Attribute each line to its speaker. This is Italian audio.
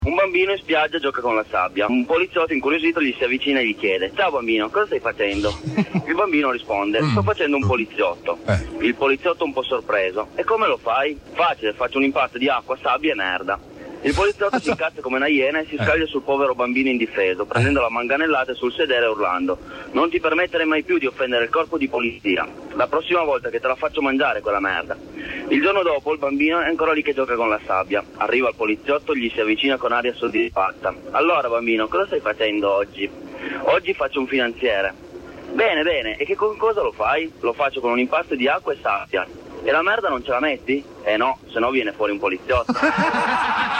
Speaker 1: Un bambino in spiaggia gioca con la sabbia. Un poliziotto incuriosito gli si avvicina e gli chiede: ciao bambino, cosa stai facendo? Il bambino risponde: sto facendo un poliziotto. Il poliziotto un po' sorpreso: e come lo fai? Facile, faccio un impasto di acqua, sabbia e merda. Il poliziotto si incazza come una iena e si scaglia sul povero bambino indifeso, prendendo la manganellata sul sedere e urlando: non ti permettere mai più di offendere il corpo di polizia. La prossima volta che te la faccio mangiare quella merda. Il giorno dopo il bambino è ancora lì che gioca con la sabbia. Arriva il poliziotto, gli si avvicina con aria soddisfatta. Allora bambino, cosa stai facendo oggi? Oggi faccio un finanziere. Bene, bene, e che cosa lo fai? Lo faccio con un impasto di acqua e sabbia. E la merda non ce la metti? Eh no, se no viene fuori un poliziotto.